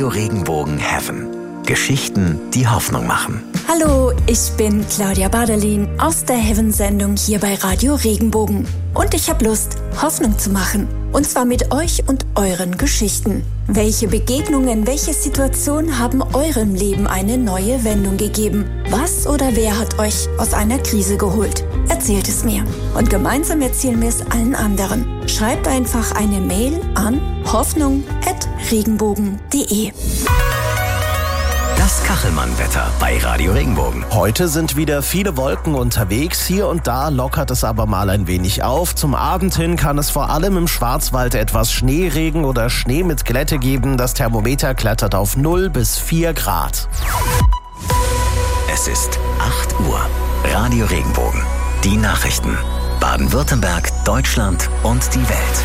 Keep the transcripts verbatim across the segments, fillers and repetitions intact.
Radio Regenbogen Heaven. Geschichten, die Hoffnung machen. Hallo, ich bin Claudia Baderlin aus der Heaven-Sendung hier bei Radio Regenbogen. Und ich habe Lust, Hoffnung zu machen. Und zwar mit euch und euren Geschichten. Welche Begegnungen, welche Situationen haben eurem Leben eine neue Wendung gegeben? Was oder wer hat euch aus einer Krise geholt? Erzählt es mir. Und gemeinsam erzählen wir es allen anderen. Schreibt einfach eine Mail an hoffnung at regenbogen punkt de. Das Kachelmann-Wetter bei Radio Regenbogen. Heute sind wieder viele Wolken unterwegs. Hier und da lockert es aber mal ein wenig auf. Zum Abend hin kann es vor allem im Schwarzwald etwas Schneeregen oder Schnee mit Glätte geben. Das Thermometer klettert auf null bis vier Grad. Es ist acht Uhr. Radio Regenbogen. Die Nachrichten. Baden-Württemberg, Deutschland und die Welt.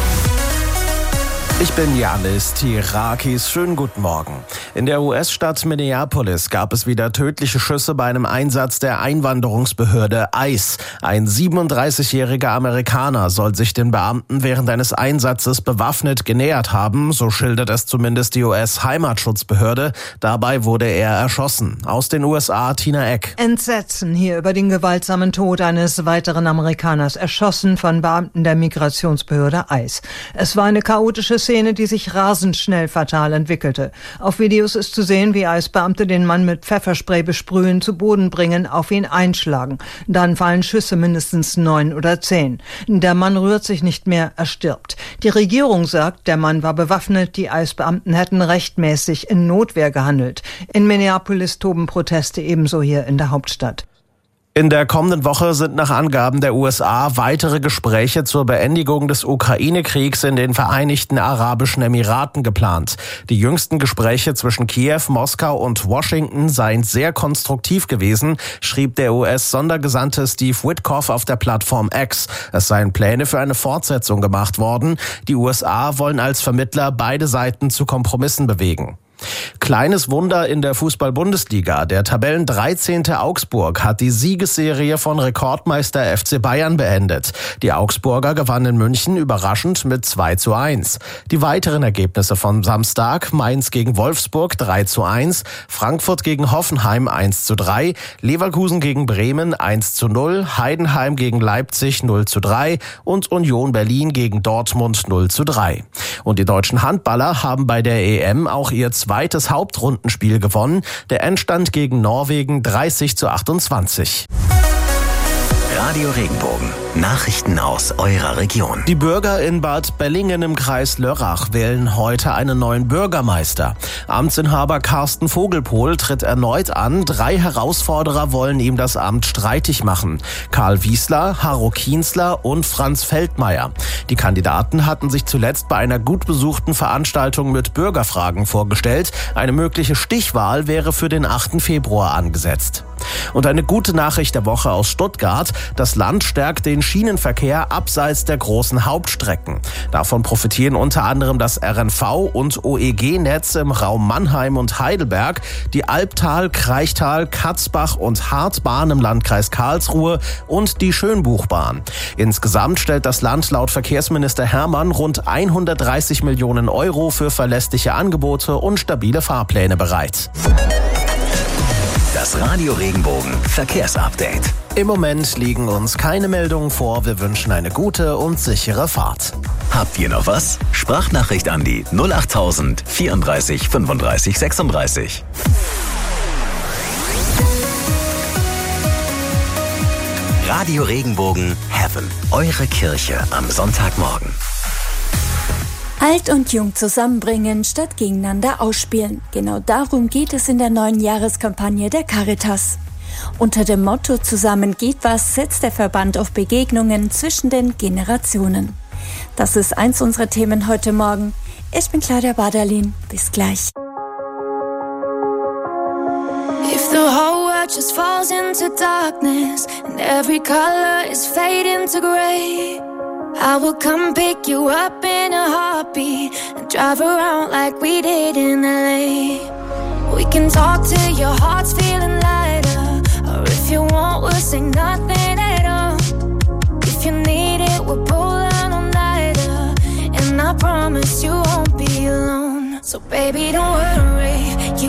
Ich bin Janis Tirakis. Schönen guten Morgen. In der U S-Stadt Minneapolis gab es wieder tödliche Schüsse bei einem Einsatz der Einwanderungsbehörde ICE. Ein siebenunddreißigjähriger Amerikaner soll sich den Beamten während eines Einsatzes bewaffnet genähert haben, so schildert es zumindest die U S-Heimatschutzbehörde. Dabei wurde er erschossen. Aus den U S A Tina Eck. Entsetzen hier über den gewaltsamen Tod eines weiteren Amerikaners, erschossen von Beamten der Migrationsbehörde ICE. Es war eine chaotische Szene, die sich rasend schnell fatal entwickelte. Auf Videos ist zu sehen, wie ICE-Beamte den Mann mit Pfefferspray besprühen, zu Boden bringen, auf ihn einschlagen. Dann fallen Schüsse, mindestens neun oder zehn. Der Mann rührt sich nicht mehr, er stirbt. Die Regierung sagt, der Mann war bewaffnet, die ICE-Beamten hätten rechtmäßig in Notwehr gehandelt. In Minneapolis toben Proteste ebenso hier in der Hauptstadt. In der kommenden Woche sind nach Angaben der U S A weitere Gespräche zur Beendigung des Ukraine-Kriegs in den Vereinigten Arabischen Emiraten geplant. Die jüngsten Gespräche zwischen Kiew, Moskau und Washington seien sehr konstruktiv gewesen, schrieb der U S-Sondergesandte Steve Witkoff auf der Plattform X. Es seien Pläne für eine Fortsetzung gemacht worden. Die U S A wollen als Vermittler beide Seiten zu Kompromissen bewegen. Kleines Wunder in der Fußball-Bundesliga. Der Tabellendreizehnte Augsburg hat die Siegesserie von Rekordmeister F C Bayern beendet. Die Augsburger gewannen in München überraschend mit zwei zu eins. Die weiteren Ergebnisse vom Samstag: Mainz gegen Wolfsburg drei zu eins, Frankfurt gegen Hoffenheim eins zu drei, Leverkusen gegen Bremen eins zu null, Heidenheim gegen Leipzig null zu drei und Union Berlin gegen Dortmund null zu drei. Und die deutschen Handballer haben bei der E M auch ihr zweites Hauptrundenspiel gewonnen. Der Endstand gegen Norwegen dreißig zu achtundzwanzig. Radio Regenbogen. Nachrichten aus eurer Region. Die Bürger in Bad Bellingen im Kreis Lörrach wählen heute einen neuen Bürgermeister. Amtsinhaber Carsten Vogelpohl tritt erneut an. Drei Herausforderer wollen ihm das Amt streitig machen. Karl Wiesler, Harro Kienzler und Franz Feldmeier. Die Kandidaten hatten sich zuletzt bei einer gut besuchten Veranstaltung mit Bürgerfragen vorgestellt. Eine mögliche Stichwahl wäre für den achten Februar angesetzt. Und eine gute Nachricht der Woche aus Stuttgart. Das Land stärkt den Schienenverkehr abseits der großen Hauptstrecken. Davon profitieren unter anderem das R N V und O E G-Netz im Raum Mannheim und Heidelberg, die Albtal, Kraichtal, Katzbach und Hartbahn im Landkreis Karlsruhe und die Schönbuchbahn. Insgesamt stellt das Land laut Verkehrsminister Hermann rund hundertdreißig Millionen Euro für verlässliche Angebote und stabile Fahrpläne bereit. Das Radio Regenbogen Verkehrsupdate. Im Moment liegen uns keine Meldungen vor. Wir wünschen eine gute und sichere Fahrt. Habt ihr noch was? Sprachnachricht an die null achttausend vierunddreißig fünfunddreißig sechsunddreißig. Radio Regenbogen Heaven. Eure Kirche am Sonntagmorgen. Alt und Jung zusammenbringen statt gegeneinander ausspielen. Genau darum geht es in der neuen Jahreskampagne der Caritas. Unter dem Motto "Zusammen geht was" setzt der Verband auf Begegnungen zwischen den Generationen. Das ist eins unserer Themen heute Morgen. Ich bin Claudia Baderlin. Bis gleich. If the whole world just falls into darkness and every color is fading to gray, I will come pick you up in a heartbeat and drive around like we did in L A. We can talk till your heart's feeling lighter, or if you want, we'll say nothing at all. If you need it, we'll pull on all-nighter, and I promise you won't be alone. So baby, don't worry.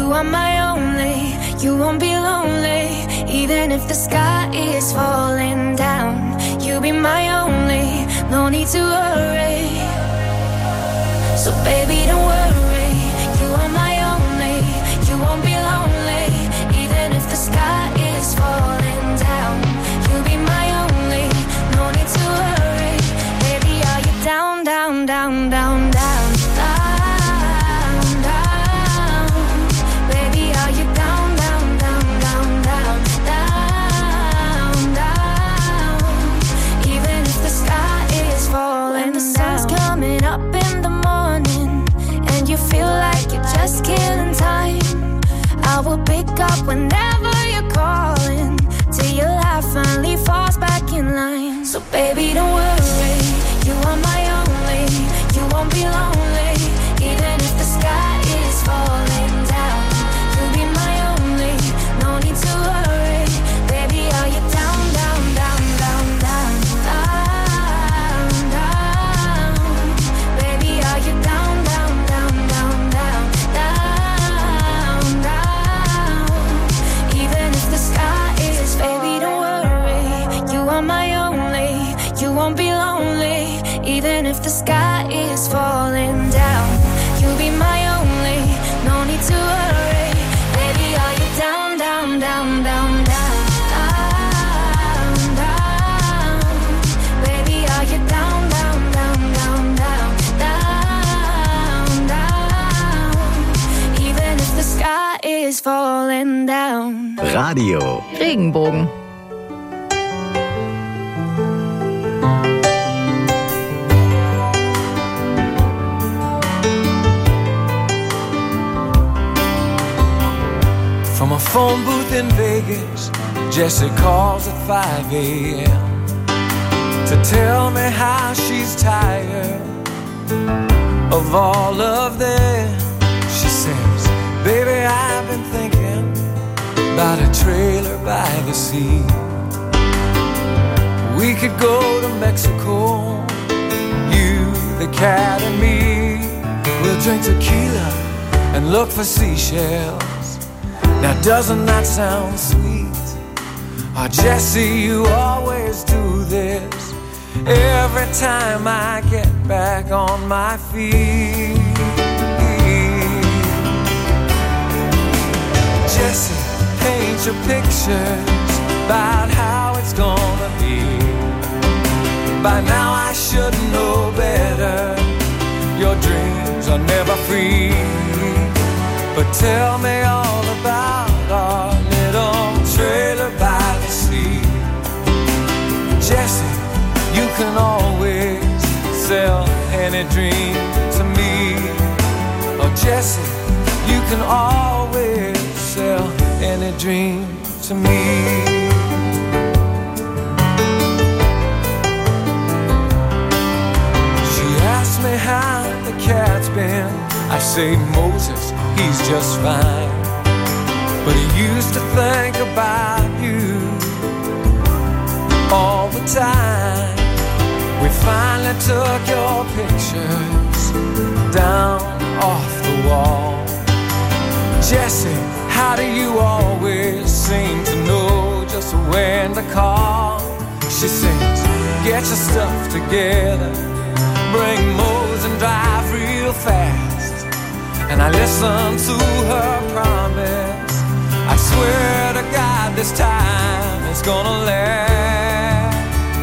You are my only, you won't be lonely. Even if the sky is falling down, you'll be my only, no need to worry. So baby, don't worry, you are my only, you won't be lonely. Even if the sky is falling down, you'll be my only, no need to worry. Baby, are you down, down, down, down, down? Killing time, I will pick up whenever you're calling, till your life finally falls back in line. So baby, don't worry, you are my only, you won't be lonely. Even if the sky is falling down, you'll be my only, no need to worry. Baby, are you down, down, down, down, down, down, down? Baby, are you down, down, down, down, down? Baby, don't worry, you are my only, you won't be lonely. Even if the sky is falling down, you'll be my only, no need to worry. Baby, are you down, down, down, down, down, down, down? Baby, are you down, down, down, down, down, down, down? Even if the sky is falling down. Radio Regenbogen. From a phone booth in Vegas, Jessie calls at five a.m. to tell me how she's tired of all of them. She says, baby, I've been thinking about a trailer by the sea. We could go to Mexico, you, the cat and me. We'll drink tequila and look for seashells. Now doesn't that sound sweet? Oh, Jessie, you always do this every time I get back on my feet. Jessie, paint your pictures about how it's gonna be. By now I should know better. Your dreams are never free. But tell me all about our little trailer by the sea. Jessie, you can always sell any dream to me. Oh Jessie, you can always sell any dream to me. She asked me how the cat's been. I say Moses, he's just fine. But he used to think about you all the time. We finally took your pictures down off the wall. Jessie, how do you always seem to know just when to call? She sings, get your stuff together, bring Mose and drive real fast. And I listen to her promise. I swear to God this time it's gonna last.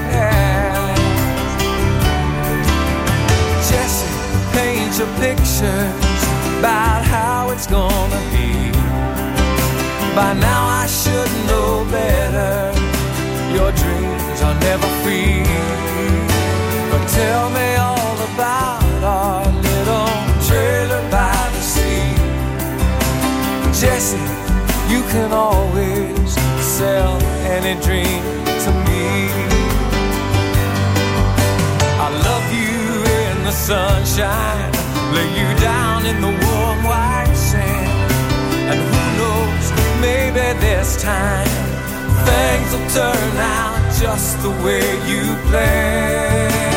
Jessie, paint your pictures about how it's gonna be. By now I should know better. Your dreams are never free. But tell me all about our little trailer by the sea. Jessie, you can always sell any dream to me. I love you in the sunshine, lay you down in the warm white sand. And who knows, maybe this time things will turn out just the way you planned.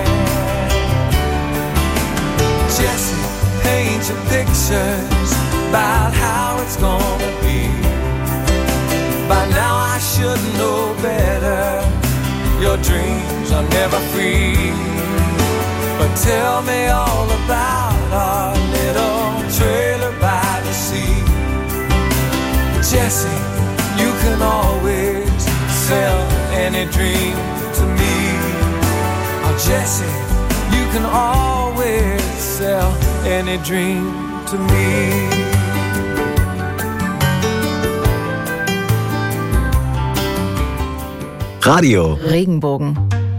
Jessie, paint your pictures about how it's gonna be. By now I should know better. Your dreams are never free. But tell me all about our little trailer by the sea. Jessie, you can always sell any dream to me. Oh, Jessie, you can always sell any dream to me. Radio Regenbogen.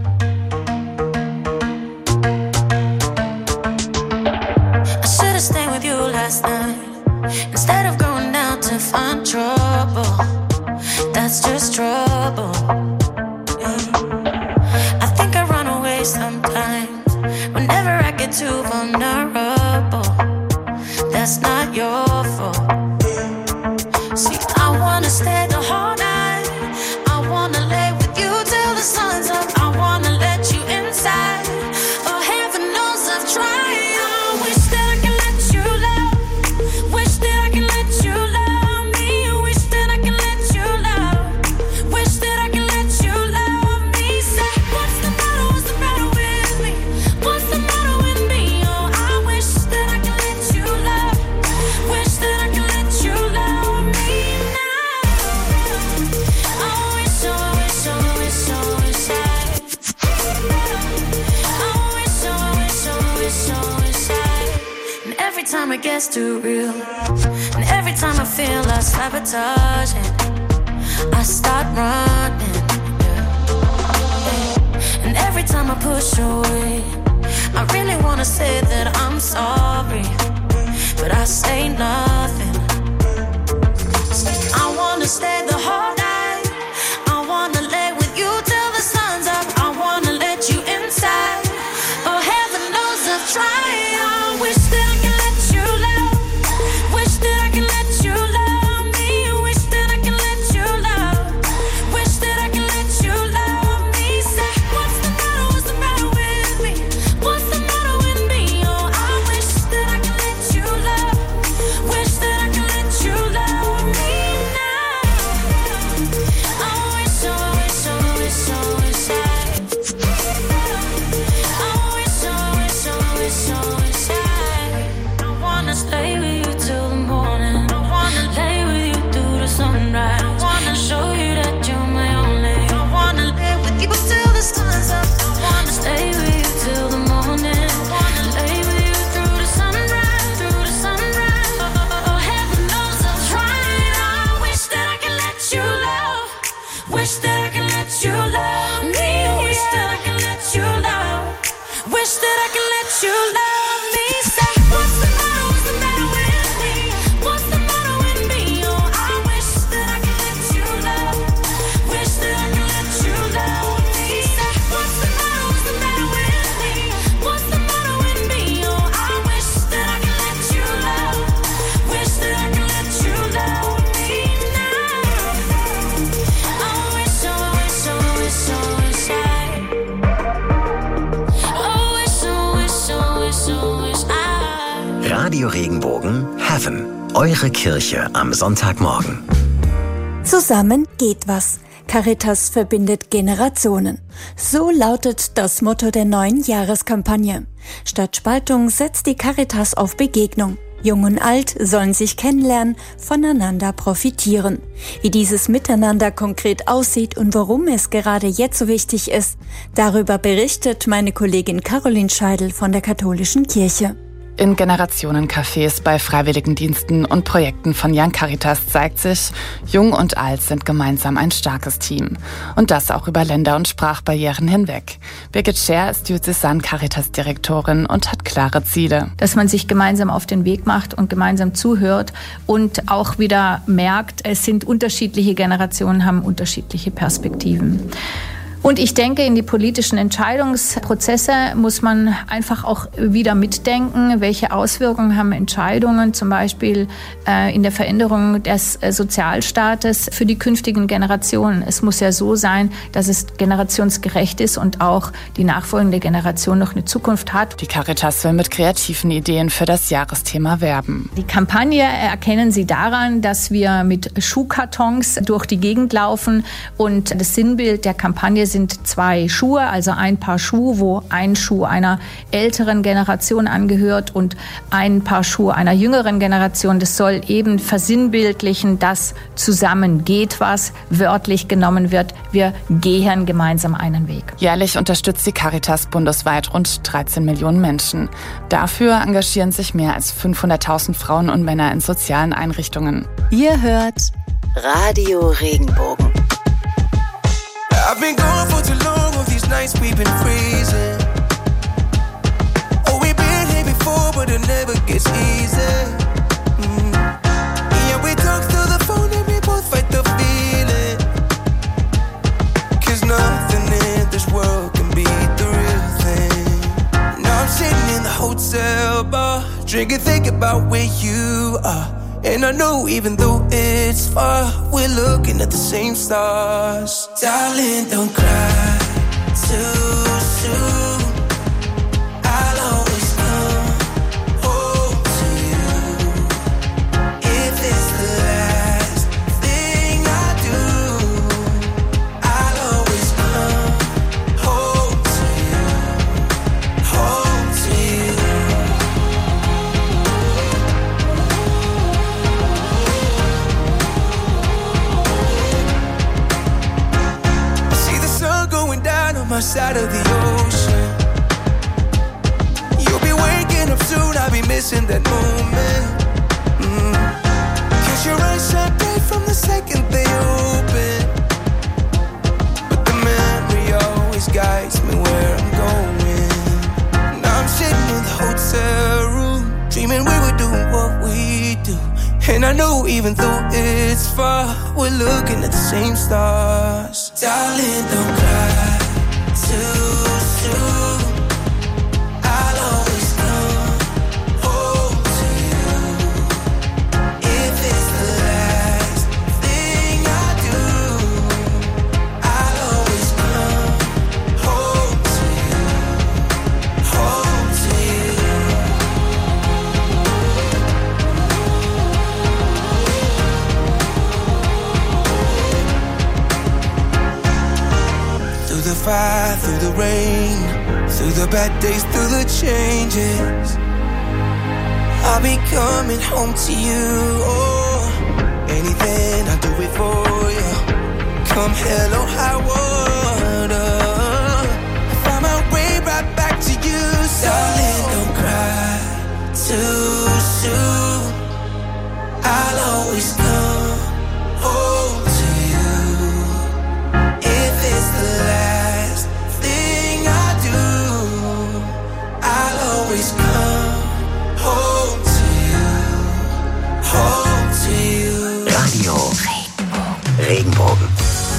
I should have stayed with you last night instead of going out to find trouble. That's just trouble. Yeah. I think I run away sometimes whenever I get too vulnerable. That's not your fault. See, I wanna stay the whole night. I wanna lay with you till the sun's up. I wanna let you inside. Oh, heaven knows I've tried. I wish that I could let you love. Wish that I could let you love me. Wish that I could let you love. Wish that I could let you love me. Say, what's the matter? What's the matter with me? What's the matter with me? Oh, I wish that I could let you love. Wish that I could let you love me now. I wish, I wish, I wish, I wish I. I wish, I wish, I wish, I wish I. And every time it gets too real, and every time I feel like sabotaging, I start running. Yeah. And every time I push away, I really wanna say that I'm sorry, but I say nothing. I wanna stay the whole night. I wanna lay with you till the sun's up. I wanna let you inside. Oh, heaven knows I've tried. I wish that I could let you love. Wish that I could let you love me. Wish that I could let you love. Wish that I could let you love me. Say, what's the matter? What's the matter with me? What's the matter with me? Oh, I wish that I could let you love. Wish that I could let you love me now. I wish, I wish, I wish, I wish I. I wish, I wish, I wish, I wish I. I wanna stay with you till the morning. I wanna lay with you through the sunrise. I wanna show you that you're my only. I wanna lay with you till the sun's up. I wanna stay with you till the morning. I wanna lay with you through the sunrise, through the sunrise. Oh, oh, heaven knows I've tried. I wish that I could let you love. Wish that I could let you love me. Wish that I could let you love. Wish that I could let you love me. Say, what's the matter? What's the matter with me? What's the matter with me? Oh, I wish that I could let you love. Wish that I could let you love me. Say, what's the matter? What's the matter with me? What's the matter with me? Oh, I wish that I could let you love. Wish that I could let you love me now. I wish, I wish, I wish, I wish I. Oh, wish, I wish, I wish, I wish I. Radio Regenbogen Heaven. Eure Kirche am Sonntagmorgen. Zusammen geht was. Caritas verbindet Generationen. So lautet das Motto der neuen Jahreskampagne. Statt Spaltung setzt die Caritas auf Begegnung. Jung und alt sollen sich kennenlernen, voneinander profitieren. Wie dieses Miteinander konkret aussieht und warum es gerade jetzt so wichtig ist, darüber berichtet meine Kollegin Caroline Scheidel von der Katholischen Kirche. In Generationencafés, bei Freiwilligendiensten und Projekten von Young Caritas zeigt sich, Jung und Alt sind gemeinsam ein starkes Team. Und das auch über Länder- und Sprachbarrieren hinweg. Birgit Scher ist Diözesan-Caritas-Direktorin und hat klare Ziele. Dass man sich gemeinsam auf den Weg macht und gemeinsam zuhört und auch wieder merkt, es sind unterschiedliche Generationen, haben unterschiedliche Perspektiven. Und ich denke, in die politischen Entscheidungsprozesse muss man einfach auch wieder mitdenken, welche Auswirkungen haben Entscheidungen, zum Beispiel äh, in der Veränderung des äh, Sozialstaates für die künftigen Generationen. Es muss ja so sein, dass es generationsgerecht ist und auch die nachfolgende Generation noch eine Zukunft hat. Die Caritas will mit kreativen Ideen für das Jahresthema werben. Die Kampagne erkennen Sie daran, dass wir mit Schuhkartons durch die Gegend laufen und das Sinnbild der Kampagne sind zwei Schuhe, also ein Paar Schuhe, wo ein Schuh einer älteren Generation angehört und ein Paar Schuhe einer jüngeren Generation. Das soll eben versinnbildlichen, dass zusammen geht was, wörtlich genommen wird. Wir gehen gemeinsam einen Weg. Jährlich unterstützt die Caritas bundesweit rund dreizehn Millionen Menschen. Dafür engagieren sich mehr als fünfhunderttausend Frauen und Männer in sozialen Einrichtungen. Ihr hört Radio Regenbogen. I've been gone for too long, all these nights we've been freezing. Oh, we've been here before, but it never gets easy. Mm. Yeah, we talk through the phone and we both fight the feeling. Cause nothing in this world can beat the real thing. Now I'm sitting in the hotel bar, drinking, thinking about where you are. And I know even though it's far, we're looking at the same stars. Darling, don't cry too soon. I'll always come home to you. If it's the last thing I do, I'll always come home to you, home to you. My side of the ocean. You'll be waking up soon, I'll be missing that moment. Mm. Cause your eyes shine bright from the second they open. But the memory always guides me where I'm going. Now I'm sitting in the hotel room, dreaming we were doing what we do. And I know even though it's far, we're looking at the same stars. Darling, don't cry too soon. I'll always come home to you. If it's the last thing I do, I'll always come home to you, home to you. Through the fire, through the rain, through the bad days, through the changes, I'll be coming home to you. Oh, anything I'll do it for you. Come hell or high water, I'll find my way right back to you. So darling, don't cry too soon. I'll always come home to you. If it's the last thing I do, I'll always come home to you, home to you. Radio Regenbogen.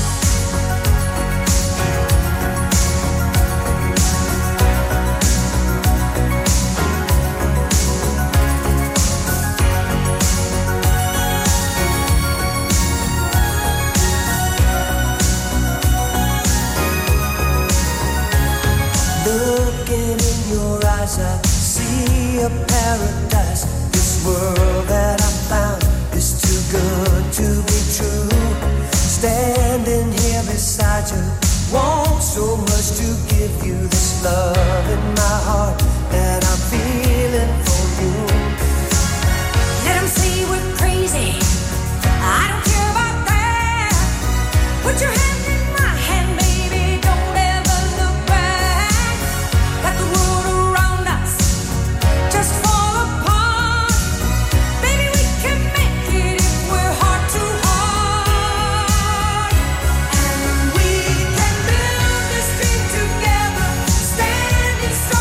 Looking in your eyes, I see a paradise. This world that I found is too good to be true. Standing here beside you, want so much to give you this love in my heart that I'm feeling for you. Let 'em say we're crazy, I don't care about that. Put your hand in my hand, baby, don't ever look back. Got the world around us, just fall apart. Baby, we can make it if we're heart to heart. And we can build this dream together, standing strong.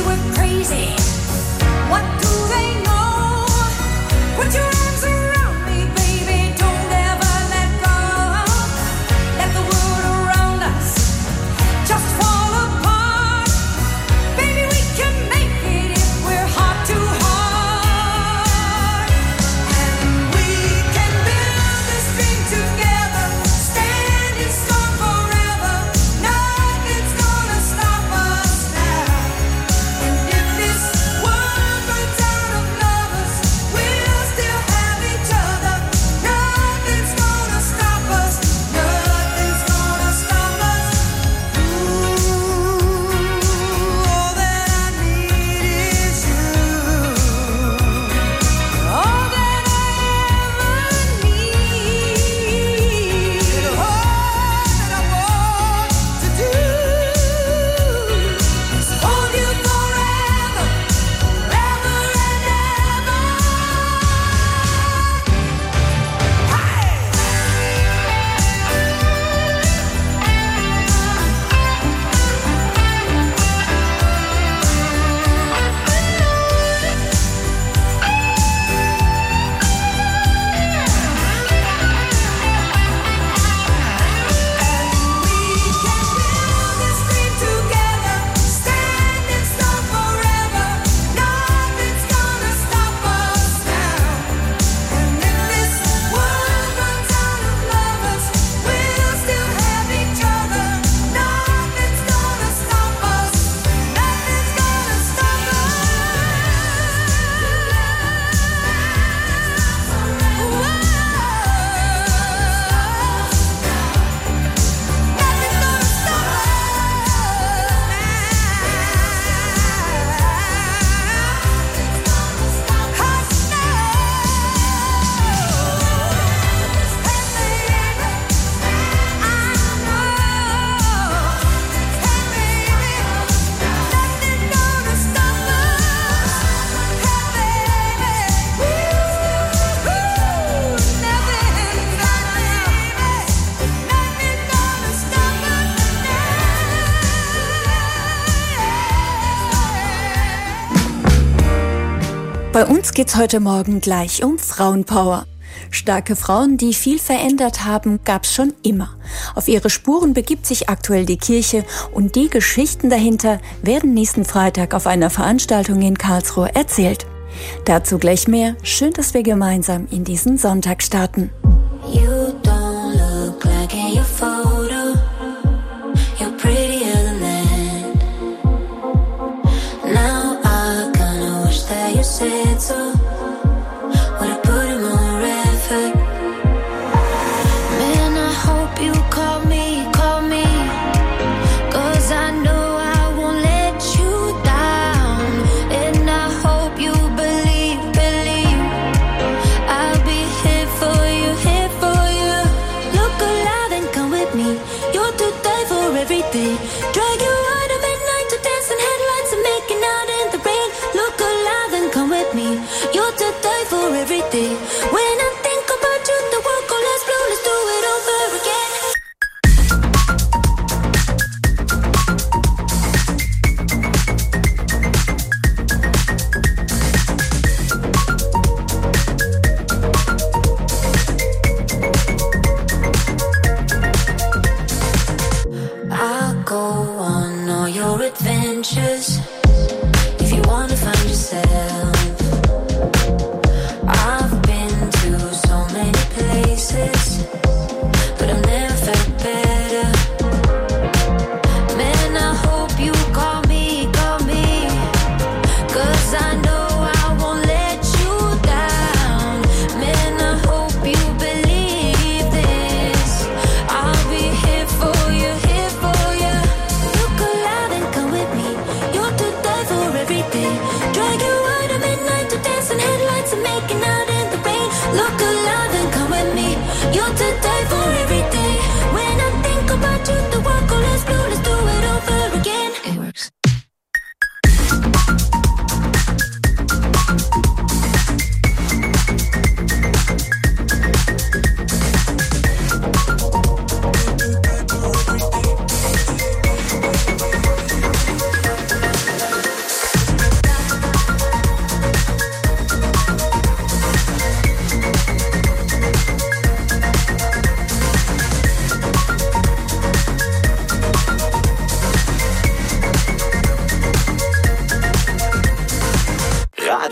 Bei uns geht's heute Morgen gleich um Frauenpower. Starke Frauen, die viel verändert haben, gab's schon immer. Auf ihre Spuren begibt sich aktuell die Kirche und die Geschichten dahinter werden nächsten Freitag auf einer Veranstaltung in Karlsruhe erzählt. Dazu gleich mehr. Schön, dass wir gemeinsam in diesen Sonntag starten. You don't look like in your photo. You're prettier than that. Now I kinda wish that you said so. Would've put in more effort. Man, I hope you call me, call me. Cause I know I won't let you down. And I hope you believe, believe I'll be here for you, here for you. Look alive and come with me. You're to die for everything. Drag you out at midnight to dance in headlights and making out in the rain. Look alive and come with me.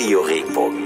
Radio Regenbogen.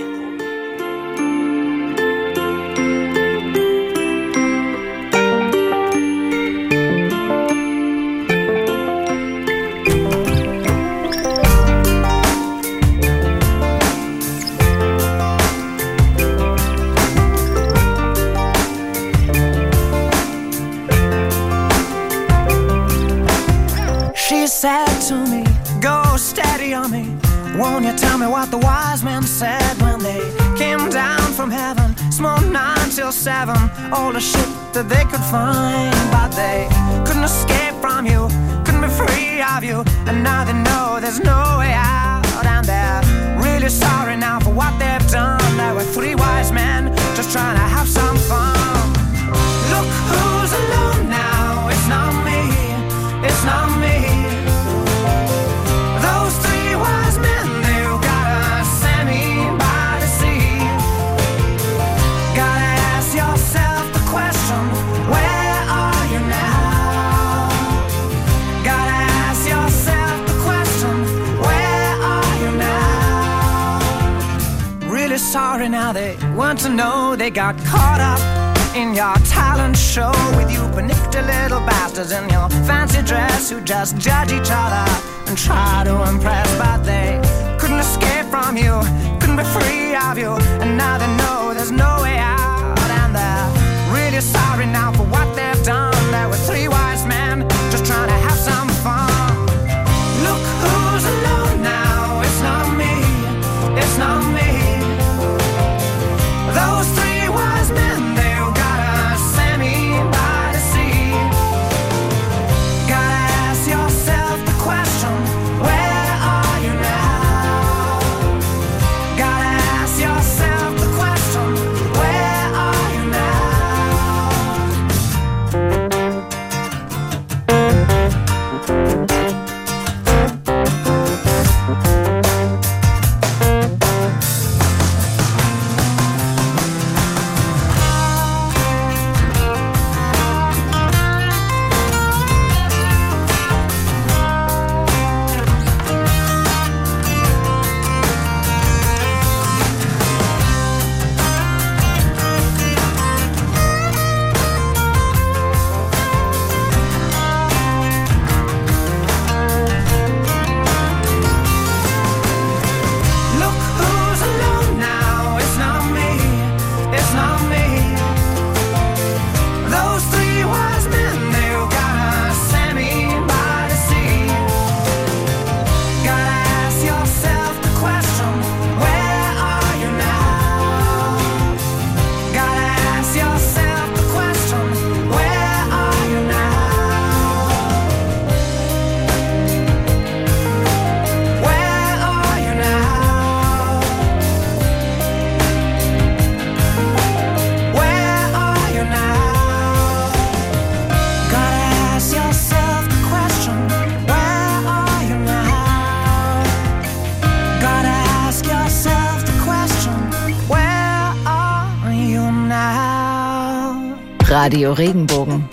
She said to me, go steady on me. Won't you tell me what the wise men said when they came down from heaven? Smoked nine till seven, all the shit that they could find. But they couldn't escape from you, couldn't be free of you. And now they know there's no way out. And they're really sorry now for what they've done. There were three wise men just trying to have some fun. Look who's alone now, it's not me, it's not me. Those three wise men, they've got a semi by the sea. Gotta ask yourself the question, where are you now? Gotta ask yourself the question, where are you now? Really sorry now, they want to know they got caught up in your talent show with you panicked little bastards in your fancy dress who just judge each other and try to impress, but they couldn't escape from you, couldn't be free of you, and now they know there's no way out. And they're really sorry now for what they've done. There were three wise men just trying to have some fun. Look who's alone now, it's not me, it's not me. Those three wise men, they've got a semi by the sea. Gotta ask yourself the question, where are you now? Gotta ask yourself the question, where are you now? Look who's alone now, it's not me, it's not me. Those three wise men, they've got a semi by the sea. Gotta ask yourself the question, where are you now? Gotta ask yourself the question, where are you now? Where are you now? Where are you now? Gotta ask yourself the question, where are you now? Gotta ask yourself the question, where are you now? Radio Regenbogen.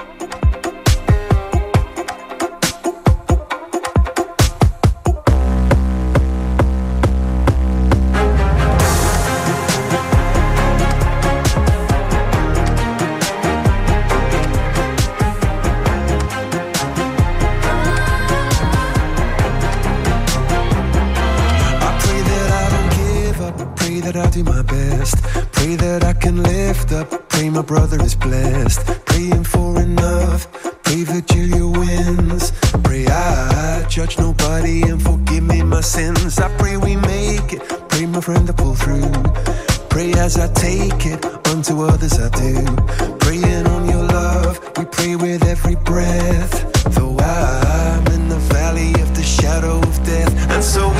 I pray that I don't give up, I pray that I do my best. Pray that I can lift up, pray my brother is blessed. Praying for enough, pray Virgilia wins. Pray I judge nobody and forgive me my sins. I pray we make it, pray my friend to pull through. Pray as I take it, unto others I do. Praying on your love, we pray with every breath. Though I'm in the valley of the shadow of death, and so